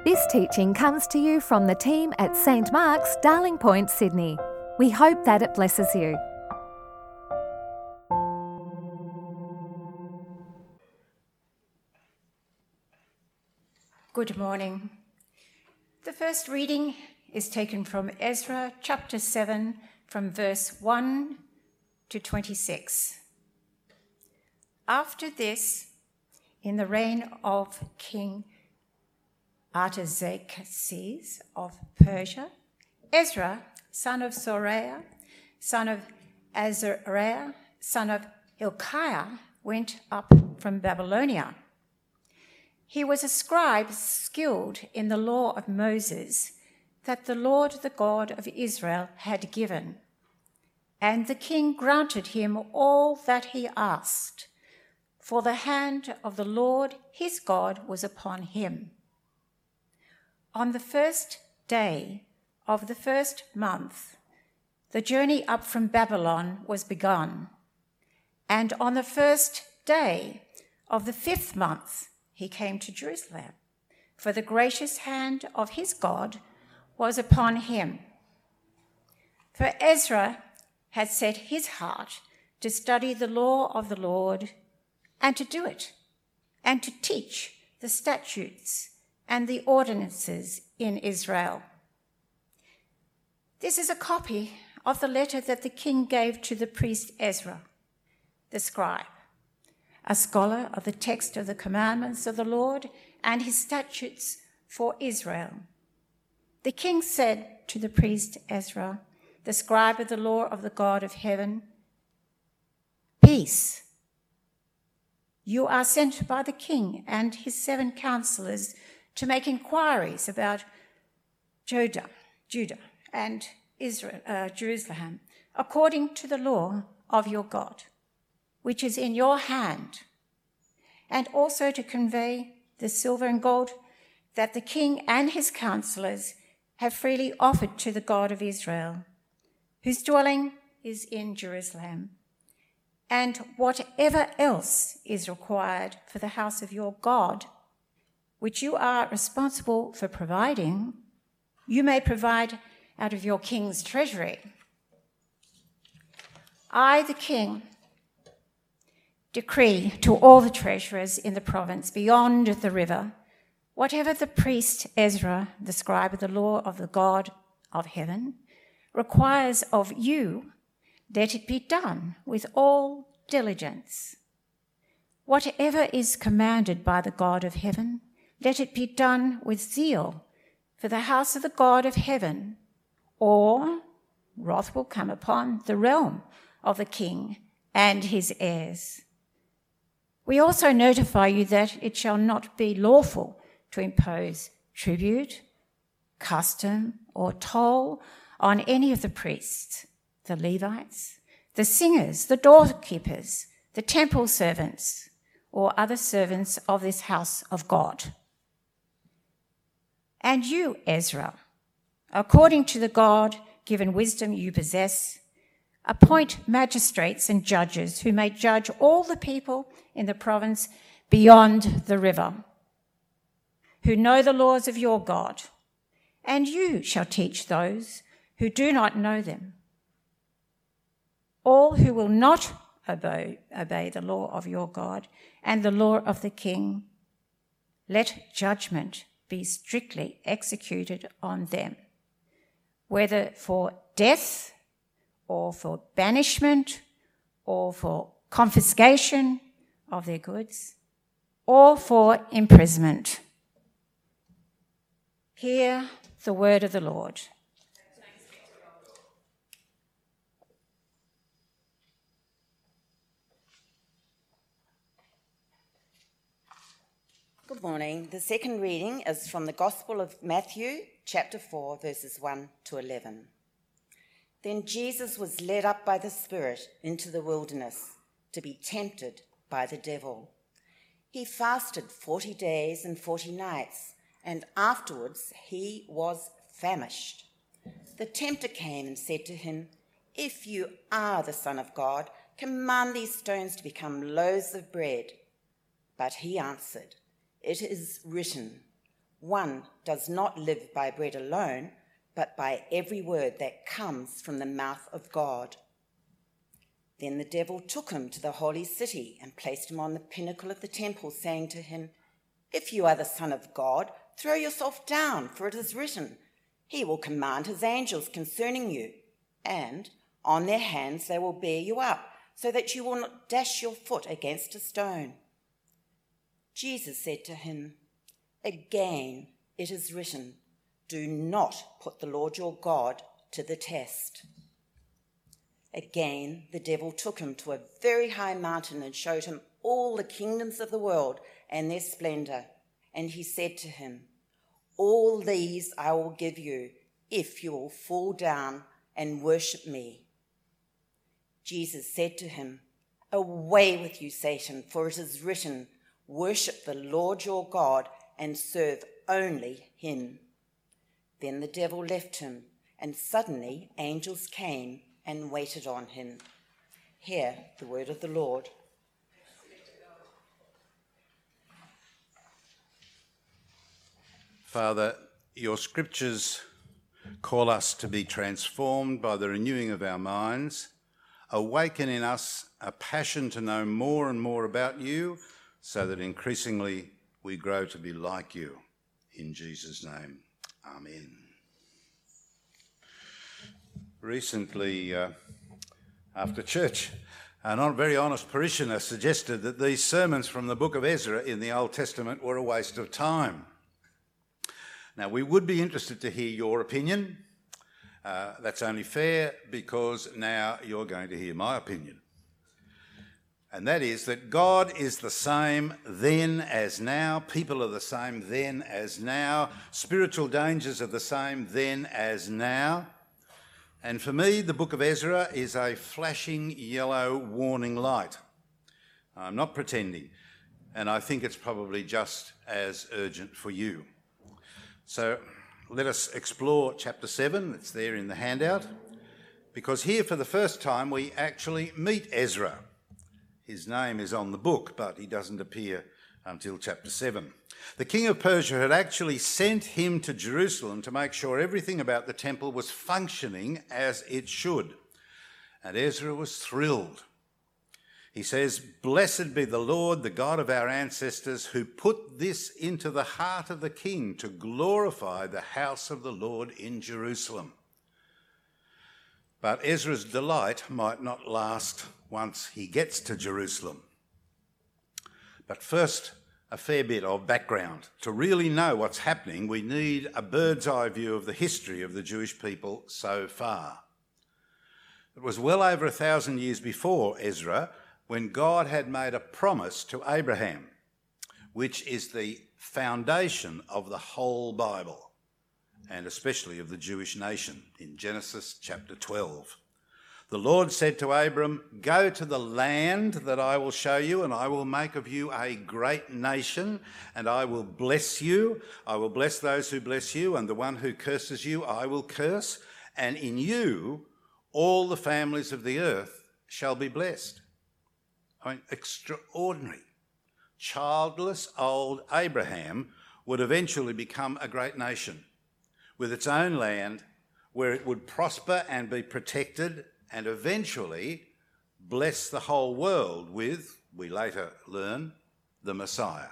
This teaching comes to you from the team at St Mark's, Darling Point, Sydney. We hope that it blesses you. Good morning. The first reading is taken from Ezra chapter 7 from verse 1 to 26. After this, in the reign of King Artaxerxes of Persia, Ezra, son of Seraiah, son of Azariah, son of Hilkiah, went up from Babylonia. He was a scribe skilled in the law of Moses that the Lord, the God of Israel, had given. And the king granted him all that he asked, for the hand of the Lord his God was upon him. On the first day of the first month, the journey up from Babylon was begun. And on the first day of the 5th month, he came to Jerusalem, for the gracious hand of his God was upon him. For Ezra had set his heart to study the law of the Lord and to do it, and to teach the statutes and the ordinances in Israel. This is a copy of the letter that the king gave to the priest Ezra, the scribe, a scholar of the text of the commandments of the Lord and his statutes for Israel. The king said to the priest Ezra, the scribe of the law of the God of heaven, "Peace. You are sent by the king and his 7 counselors to make inquiries about Judah and Jerusalem, according to the law of your God, which is in your hand, and also to convey the silver and gold that the king and his counselors have freely offered to the God of Israel, whose dwelling is in Jerusalem, and whatever else is required for the house of your God, which you are responsible for providing, you may provide out of your king's treasury. I, the king, decree to all the treasurers in the province beyond the river, whatever the priest Ezra, the scribe of the law of the God of heaven, requires of you, let it be done with all diligence. Whatever is commanded by the God of heaven, let it be done with zeal for the house of the God of heaven, or wrath will come upon the realm of the king and his heirs. We also notify you that it shall not be lawful to impose tribute, custom, or toll on any of the priests, the Levites, the singers, the doorkeepers, the temple servants, or other servants of this house of God. And you, Ezra, according to the God-given wisdom you possess, appoint magistrates and judges who may judge all the people in the province beyond the river, who know the laws of your God, and you shall teach those who do not know them. All who will not obey the law of your God and the law of the king, let judgment be strictly executed on them, whether for death or for banishment or for confiscation of their goods or for imprisonment. Hear the word of the Lord. Good morning. The second reading is from the Gospel of Matthew, chapter 4, verses 1 to 11. Then Jesus was led up by the Spirit into the wilderness to be tempted by the devil. He fasted 40 days and 40 nights, and afterwards he was famished. The tempter came and said to him, "If you are the Son of God, command these stones to become loaves of bread." But he answered, "It is written, one does not live by bread alone, but by every word that comes from the mouth of God." Then the devil took him to the holy city and placed him on the pinnacle of the temple, saying to him, "If you are the Son of God, throw yourself down, for it is written, 'He will command his angels concerning you, and on their hands they will bear you up, so that you will not dash your foot against a stone.'" Jesus said to him, "Again it is written, 'Do not put the Lord your God to the test.'" Again the devil took him to a very high mountain and showed him all the kingdoms of the world and their splendor. And he said to him, "All these I will give you if you will fall down and worship me." Jesus said to him, "Away with you, Satan, for it is written, 'Worship the Lord your God and serve only him.'" Then the devil left him, and suddenly angels came and waited on him. Hear the word of the Lord. Father, your scriptures call us to be transformed by the renewing of our minds, awaken in us a passion to know more and more about you, so that increasingly we grow to be like you. In Jesus' name, amen. Recently, after church, a very honest parishioner suggested that these sermons from the book of Ezra in the Old Testament were a waste of time. Now, we would be interested to hear your opinion. That's only fair because now you're going to hear my opinion. And that is that God is the same then as now, people are the same then as now, spiritual dangers are the same then as now. And for me, the book of Ezra is a flashing yellow warning light. I'm not pretending, and I think it's probably just as urgent for you. So let us explore chapter 7, it's there in the handout, because here for the first time we actually meet Ezra. His name is on the book, but he doesn't appear until chapter 7. The king of Persia had actually sent him to Jerusalem to make sure everything about the temple was functioning as it should. And Ezra was thrilled. He says, "Blessed be the Lord, the God of our ancestors, who put this into the heart of the king to glorify the house of the Lord in Jerusalem." But Ezra's delight might not last once he gets to Jerusalem. But first, a fair bit of background. To really know what's happening, we need a bird's eye view of the history of the Jewish people so far. It was well over 1,000 years before Ezra when God had made a promise to Abraham, which is the foundation of the whole Bible, and especially of the Jewish nation, in Genesis chapter 12. The Lord said to Abram, "Go to the land that I will show you, and I will make of you a great nation, and I will bless you. I will bless those who bless you, and the one who curses you I will curse. And in you all the families of the earth shall be blessed." I mean, extraordinary. Childless old Abraham would eventually become a great nation with its own land where it would prosper and be protected and eventually bless the whole world with, we later learn, the Messiah.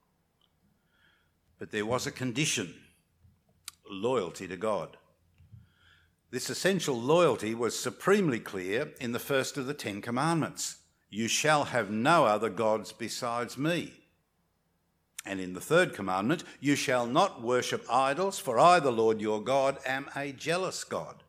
But there was a condition: loyalty to God. This essential loyalty was supremely clear in the first of the 10 Commandments. "You shall have no other gods besides me." And in the third commandment, "You shall not worship idols, for I, the Lord your God, am a jealous God."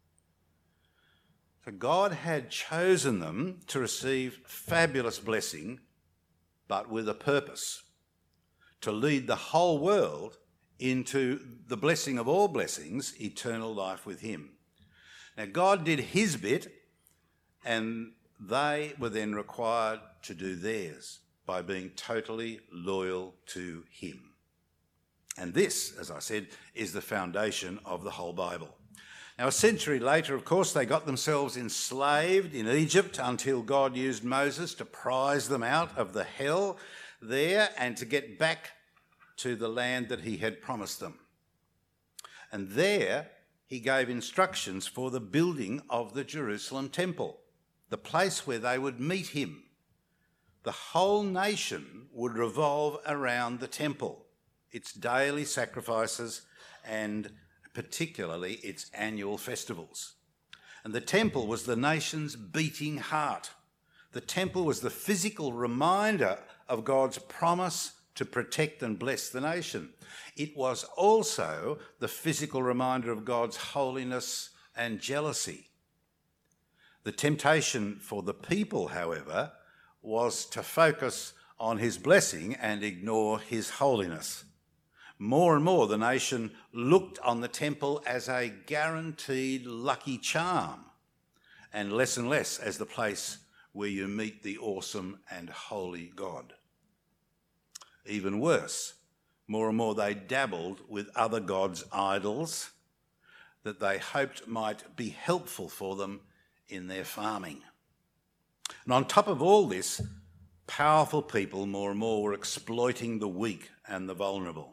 So God had chosen them to receive fabulous blessing, but with a purpose: to lead the whole world into the blessing of all blessings, eternal life with him. Now God did his bit, and they were then required to do theirs by being totally loyal to him. And this, as I said, is the foundation of the whole Bible. Now, a century later, of course, they got themselves enslaved in Egypt until God used Moses to prize them out of the hell there and to get back to the land that he had promised them. And there he gave instructions for the building of the Jerusalem temple, the place where they would meet him. The whole nation would revolve around the temple, its daily sacrifices and particularly its annual festivals. And the temple was the nation's beating heart. The temple was the physical reminder of God's promise to protect and bless the nation. It was also the physical reminder of God's holiness and jealousy. The temptation for the people, however, was to focus on his blessing and ignore his holiness. More and more, the nation looked on the temple as a guaranteed lucky charm, and less as the place where you meet the awesome and holy God. Even worse, more and more they dabbled with other gods' idols that they hoped might be helpful for them in their farming. And on top of all this, powerful people more and more were exploiting the weak and the vulnerable.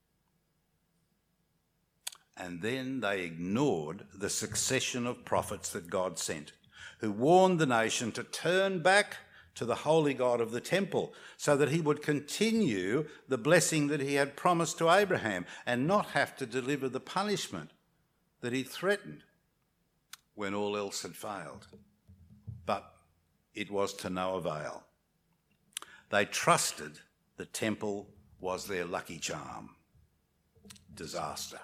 And then they ignored the succession of prophets that God sent, who warned the nation to turn back to the holy God of the temple so that he would continue the blessing that he had promised to Abraham and not have to deliver the punishment that he threatened when all else had failed. But it was to no avail. They trusted the temple was their lucky charm. Disaster.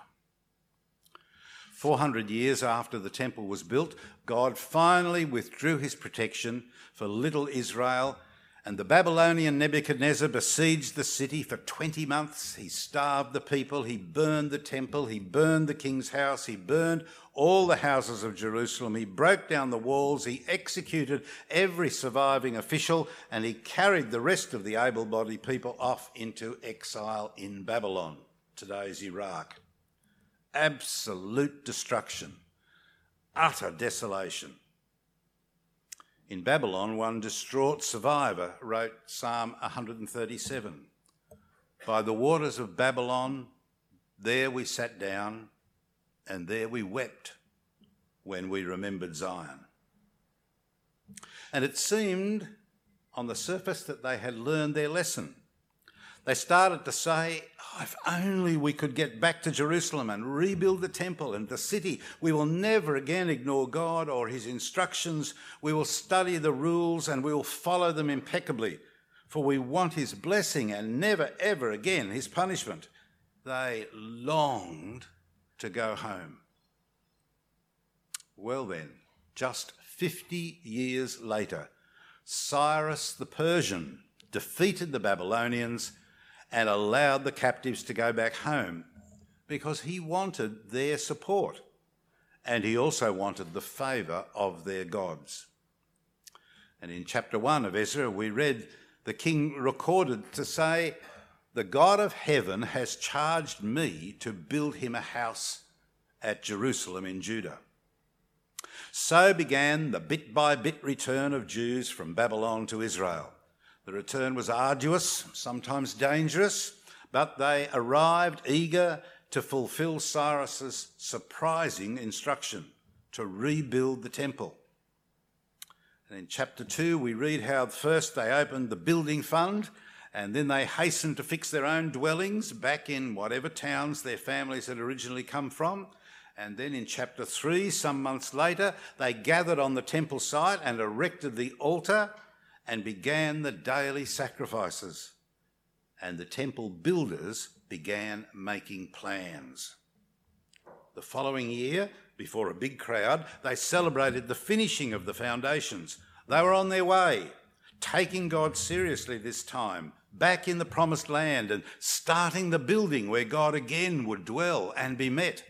400 years after the temple was built, God finally withdrew his protection for little Israel, and the Babylonian Nebuchadnezzar besieged the city for 20 months. He starved the people, he burned the temple, he burned the king's house, he burned all the houses of Jerusalem, he broke down the walls, he executed every surviving official, and he carried the rest of the able-bodied people off into exile in Babylon, today's Iraq. Absolute destruction, utter desolation. In Babylon, one distraught survivor wrote Psalm 137. By the waters of Babylon, there we sat down, and there we wept when we remembered Zion. And it seemed on the surface that they had learned their lesson. They started to say, if only we could get back to Jerusalem and rebuild the temple and the city, we will never again ignore God or his instructions. We will study the rules and we will follow them impeccably, for we want his blessing and never, ever again his punishment. They longed to go home. Well then, just 50 years later, Cyrus the Persian defeated the Babylonians and allowed the captives to go back home because he wanted their support and he also wanted the favour of their gods. And in chapter 1 of Ezra, we read the king recorded to say, "The God of heaven has charged me to build him a house at Jerusalem in Judah." So began the bit-by-bit return of Jews from Babylon to Israel. The return was arduous, sometimes dangerous, but they arrived eager to fulfill Cyrus's surprising instruction to rebuild the temple. And in chapter 2, we read how first they opened the building fund, and then they hastened to fix their own dwellings back in whatever towns their families had originally come from. And then in chapter 3, some months later, they gathered on the temple site and erected the altar and began the daily sacrifices. And the temple builders began making plans. The following year, before a big crowd, they celebrated the finishing of the foundations. They were on their way, taking God seriously this time, back in the promised land and starting the building where God again would dwell and be met.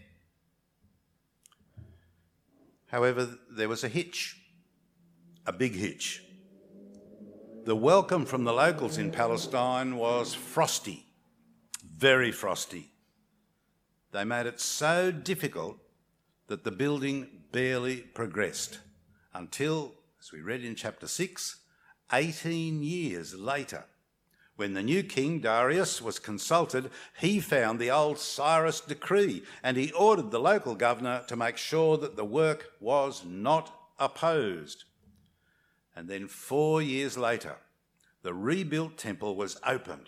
However, there was a hitch, a big hitch. The welcome from the locals in Palestine was frosty, very frosty. They made it so difficult that the building barely progressed until, as we read in chapter 6, 18 years later, When the new king, Darius, was consulted, he found the old Cyrus decree, and he ordered the local governor to make sure that the work was not opposed. And then 4 years later, the rebuilt temple was opened,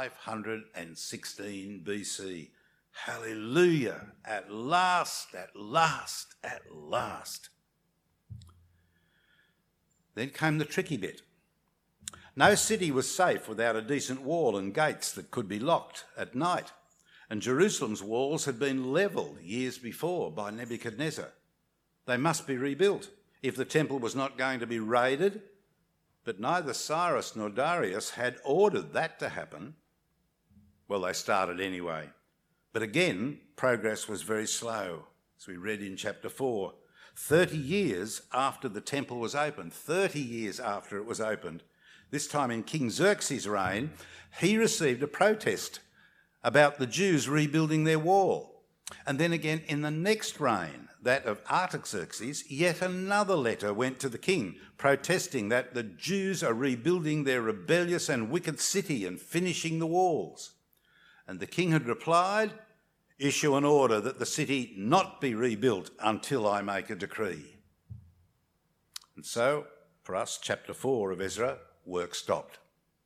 516 BC. Hallelujah! At last, at last, at last. Then came the tricky bit. No city was safe without a decent wall and gates that could be locked at night, and Jerusalem's walls had been levelled years before by Nebuchadnezzar. They must be rebuilt if the temple was not going to be raided, but neither Cyrus nor Darius had ordered that to happen. Well, they started anyway, but again, progress was very slow, as we read in chapter 4. 30 years after the temple was opened, 30 years after it was opened, this time in King Xerxes' reign, he received a protest about the Jews rebuilding their wall. And then again in the next reign, that of Artaxerxes, yet another letter went to the king protesting that the Jews are rebuilding their rebellious and wicked city and finishing the walls. And the king had replied, "Issue an order that the city not be rebuilt until I make a decree." And so, for us, chapter 4 of Ezra, work stopped.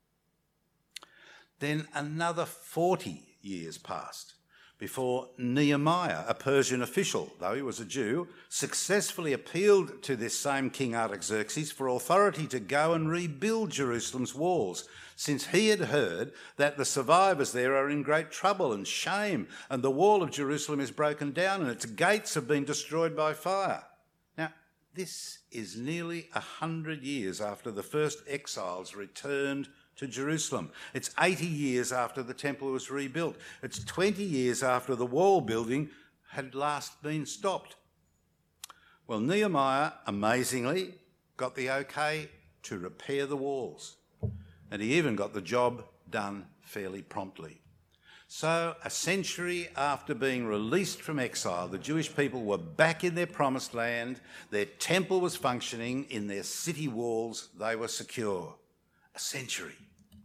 Then another 40 years passed before Nehemiah, a Persian official, though he was a Jew, successfully appealed to this same King Artaxerxes for authority to go and rebuild Jerusalem's walls, since he had heard that the survivors there are in great trouble and shame, and the wall of Jerusalem is broken down and its gates have been destroyed by fire. Now, this is nearly 100 years after the first exiles returned to Jerusalem. It's 80 years after the temple was rebuilt. It's 20 years after the wall building had last been stopped. Well, Nehemiah, amazingly, got the okay to repair the walls, and he even got the job done fairly promptly. So, a century after being released from exile, the Jewish people were back in their promised land, their temple was functioning, in their city walls they were secure. A century.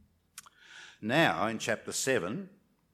Now, in chapter 7,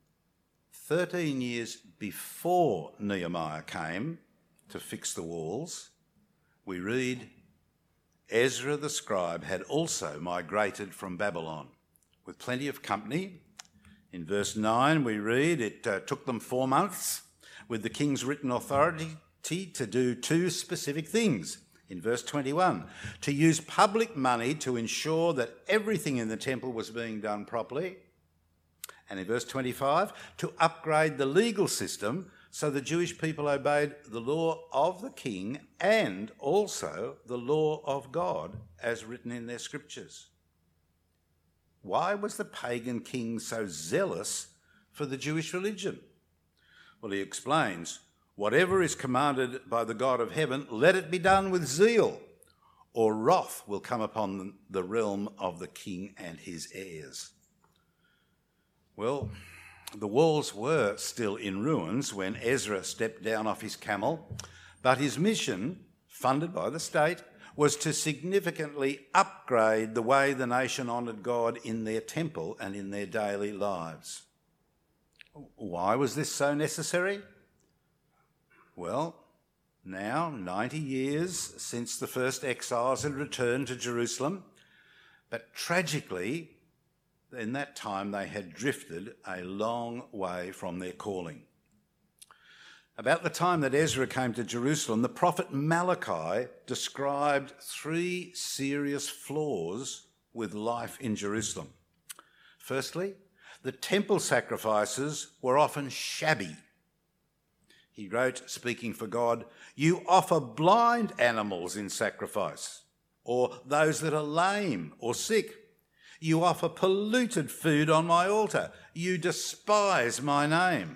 13 years before Nehemiah came to fix the walls, we read, Ezra the scribe had also migrated from Babylon with plenty of company. In verse 9 we read, it took them 4 months with the king's written authority to do 2 specific things. In verse 21, to use public money to ensure that everything in the temple was being done properly. And in verse 25, to upgrade the legal system so the Jewish people obeyed the law of the king and also the law of God as written in their scriptures. Why was the pagan king so zealous for the Jewish religion? Well, he explains, whatever is commanded by the God of heaven, let it be done with zeal, or wrath will come upon the realm of the king and his heirs. Well, the walls were still in ruins when Ezra stepped down off his camel, but his mission, funded by the state, was to significantly upgrade the way the nation honoured God in their temple and in their daily lives. Why was this so necessary? Well, now 90 years since the first exiles had returned to Jerusalem, but tragically, in that time they had drifted a long way from their calling. About the time that Ezra came to Jerusalem, the prophet Malachi described 3 serious flaws with life in Jerusalem. Firstly, the temple sacrifices were often shabby. He wrote, speaking for God, "You offer blind animals in sacrifice, or those that are lame or sick. You offer polluted food on my altar. You despise my name."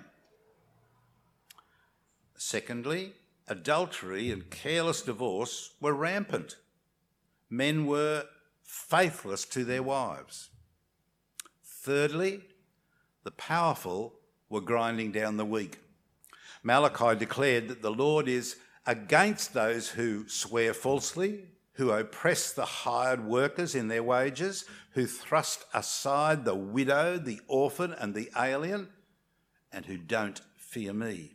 Secondly, adultery and careless divorce were rampant. Men were faithless to their wives. Thirdly, the powerful were grinding down the weak. Malachi declared that the Lord is against those who swear falsely, who oppress the hired workers in their wages, who thrust aside the widow, the orphan and the alien, and who don't fear me.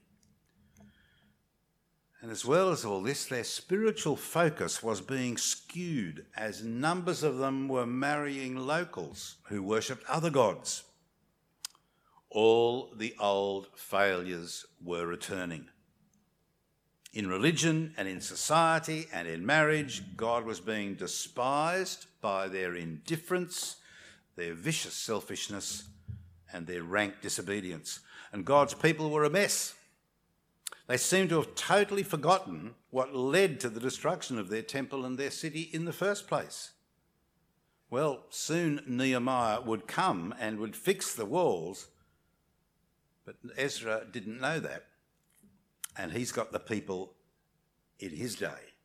And as well as all this, their spiritual focus was being skewed as numbers of them were marrying locals who worshipped other gods. All the old failures were returning. In religion and in society and in marriage, God was being despised by their indifference, their vicious selfishness, and their rank disobedience. And God's people were a mess. They seem to have totally forgotten what led to the destruction of their temple and their city in the first place. Well, soon Nehemiah would come and would fix the walls, but Ezra didn't know that, and he's got the people in his day.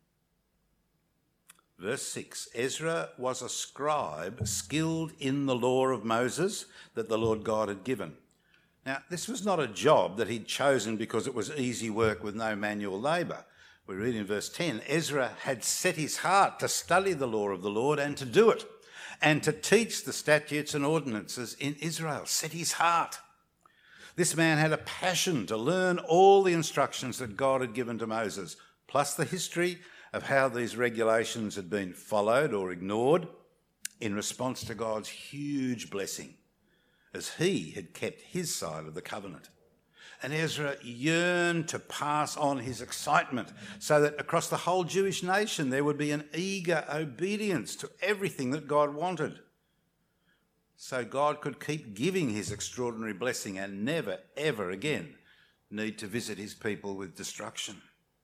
Verse 6, Ezra was a scribe skilled in the law of Moses that the Lord God had given. Now, this was not a job that he'd chosen because it was easy work with no manual labour. We read in verse 10, Ezra had set his heart to study the law of the Lord and to do it, and to teach the statutes and ordinances in Israel. Set his heart. This man had a passion to learn all the instructions that God had given to Moses, plus the history of how these regulations had been followed or ignored in response to God's huge blessing, as he had kept his side of the covenant. And Ezra yearned to pass on his excitement so that across the whole Jewish nation there would be an eager obedience to everything that God wanted, so God could keep giving his extraordinary blessing and never, ever again need to visit his people with destruction.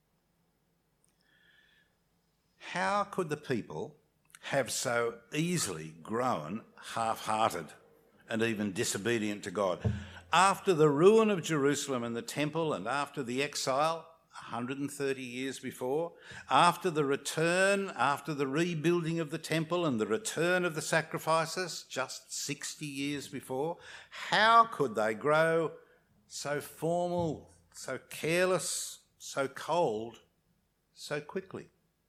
How could the people have so easily grown half-hearted and even disobedient to God? After the ruin of Jerusalem and the temple, and after the exile 130 years before, after the return, after the rebuilding of the temple and the return of the sacrifices just 60 years before, how could they grow so formal, so careless, so cold, so quickly?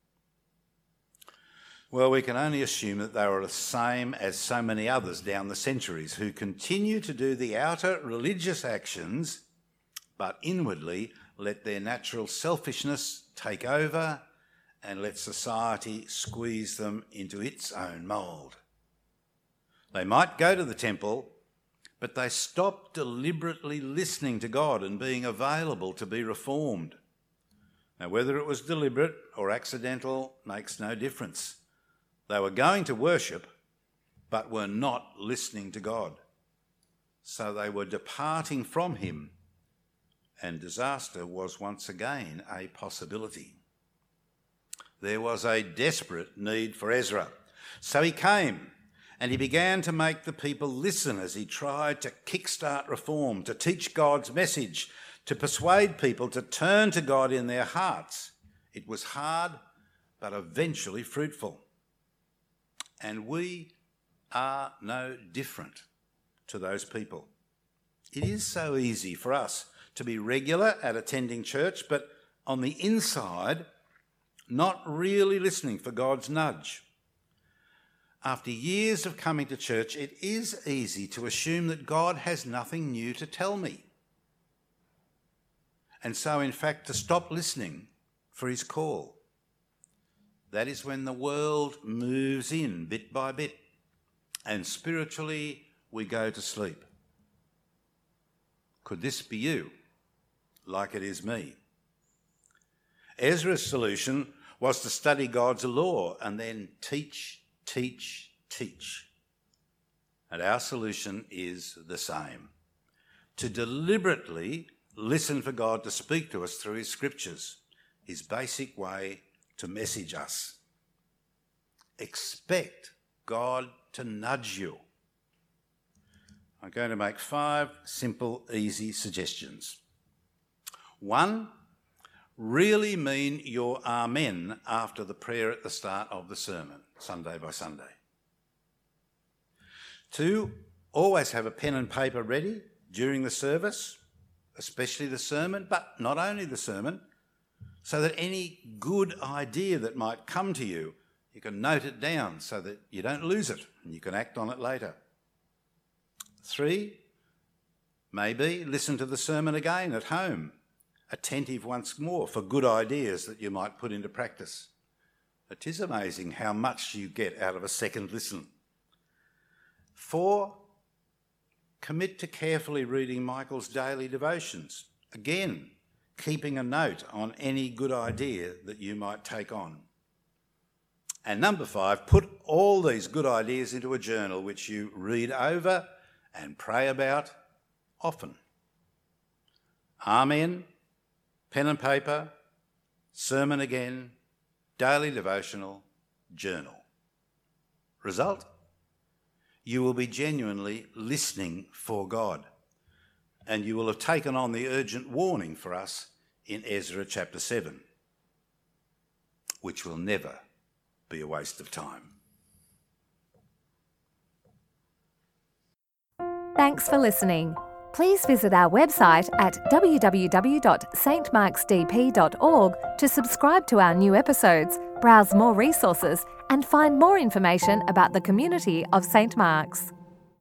Well, we can only assume that they were the same as so many others down the centuries who continue to do the outer religious actions, but inwardly let their natural selfishness take over and let society squeeze them into its own mould. They might go to the temple, but they stop deliberately listening to God and being available to be reformed. Now, whether it was deliberate or accidental makes no difference. They were going to worship, but were not listening to God. So they were departing from him, and disaster was once again a possibility. There was a desperate need for Ezra. So he came, and he began to make the people listen as he tried to kickstart reform, to teach God's message, to persuade people to turn to God in their hearts. It was hard, but eventually fruitful. And we are no different to those people. It is so easy for us to be regular at attending church, but on the inside, not really listening for God's nudge. After years of coming to church, it is easy to assume that God has nothing new to tell me. And so, in fact, to stop listening for his call. That is when the world moves in bit by bit, and spiritually we go to sleep. Could this be you, like it is me? Ezra's solution was to study God's law and then teach. And our solution is the same: to deliberately listen for God to speak to us through his scriptures, his basic way to message us. Expect God to nudge you. I'm going to make 5 simple, easy suggestions. 1, really mean your amen after the prayer at the start of the sermon, Sunday by Sunday. 2, always have a pen and paper ready during the service, especially the sermon, but not only the sermon, so that any good idea that might come to you You can note it down so that you don't lose it and you can act on it later. 3, maybe listen to the sermon again at home, attentive once more for good ideas that you might put into practice. It is amazing how much you get out of a second listen. 4, commit to carefully reading Michael's daily devotions. Again, keeping a note on any good idea that you might take on. And number 5, put all these good ideas into a journal which you read over and pray about often. Amen, pen and paper, sermon again, daily devotional, journal. Result? You will be genuinely listening for God, and you will have taken on the urgent warning for us in Ezra chapter 7, which will never be a waste of time. Thanks for listening. Please visit our website at www.stmarksdp.org to subscribe to our new episodes, browse more resources, and find more information about the community of St. Mark's.